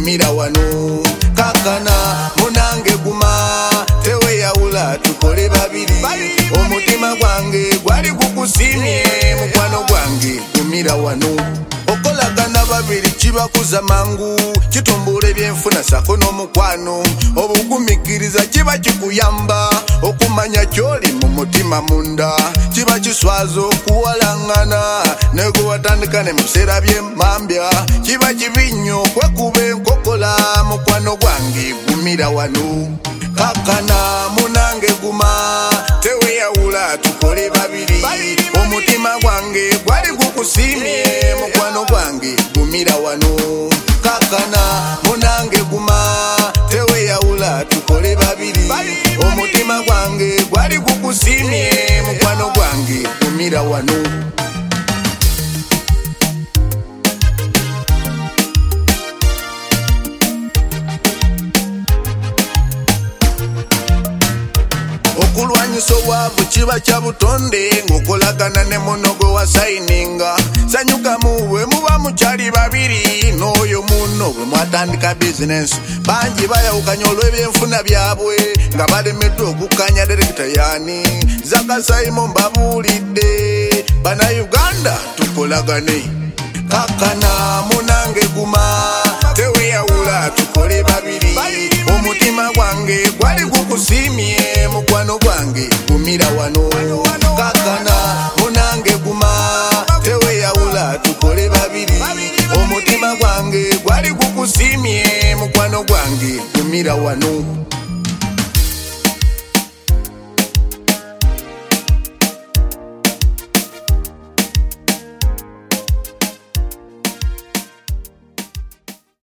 gumira wano. Kakana munange guma tewe yaula tukole babiri. Omutima gwange gwali gukusimye mukwano gwange gumira wano. Okolagana babiri kibakuza mangu kitumbula ebyenfuna sako n'omukwano. Obugumikiriza kiba kikuyamba okumanya kyoli mu mutima munda. Kiba kiswaza okuwalangana ne gwe watandika ne museera by'emmambya. Kiba kibi nnyo kwekuba enkokola mukwano gwange gumira wano. Kakana munange guma tewe yawula tukole babiri. Omutima gwange gwali gukusimye mukwano gwange gumira wano. Kakana munange guma tewe yawula tukole babiri. Omutima gwange gwali gukusimye mukwano gwange gumira wano. Okulwanyisa obwavu kiba kya butonde ng'okolagana ne munogo wa sayininga. Sanyuka muwe muba mukyali babiri n'oyo muno bwe mwatandika bizinensi. Bangi bayawukanya olw'ebyenfuna byabwe nga balemeddwa okukanya direkita yani. Zaka Simon mbabuulidde Bannayuganda tukolagane. Kakana munange guma tewe yawula tukole babiri. Omutima gwange gwali gukusimye mukwano gwange gumira wano. Kakana munange guma tewe yawula tukole babiri. Omutima gwange gwali gukusimye mukwano gwange gumira wano.